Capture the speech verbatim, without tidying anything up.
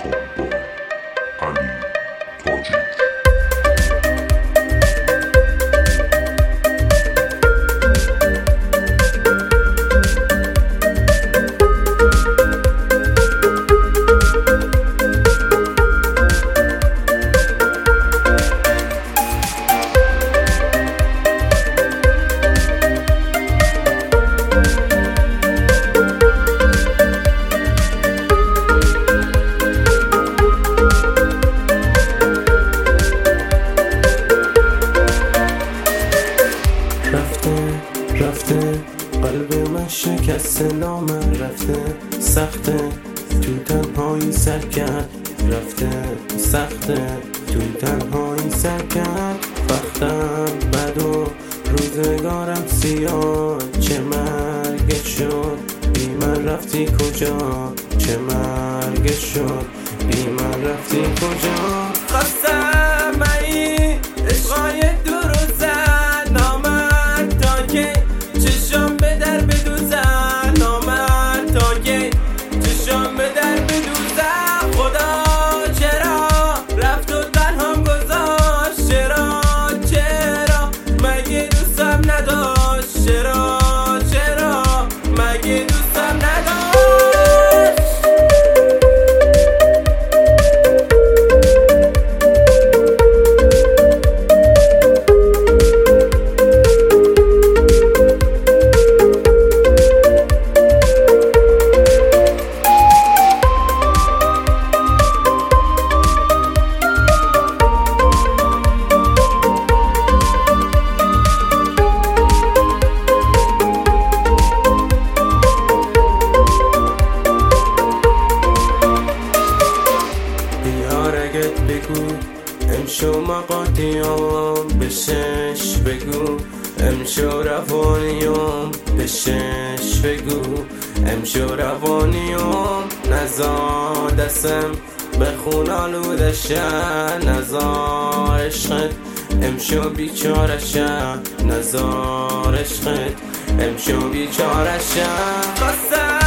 علی تاجیک. رفته قلب من شکسته نامه، رفته سخته تو تنهایی سر کرد، رفته سخته تو تنهایی سر کرد. وقتم بد و روزگارم سیاه، چه مرگ شد بی من رفتی کجا، چه مرگ شد بی من رفتی کجا. خواستم ای عشقای دور و زن نامرد تا که چشم به در بدوزن، نامرد تا که چشم به در بدوزن. خدا چرا رفت و تنهام گذاشت، چرا چرا مگه دوستم نداشت، چرا چرا مگه دوستم نداشت. بگو امشو مقاطیام بشش، بگو امشو روانیام بشش، بگو امشو روانیام. نزار دستم به خون آلودشن، نزار عشقت امشو بیچارشم، نزار عشقت امشو بیچارشم.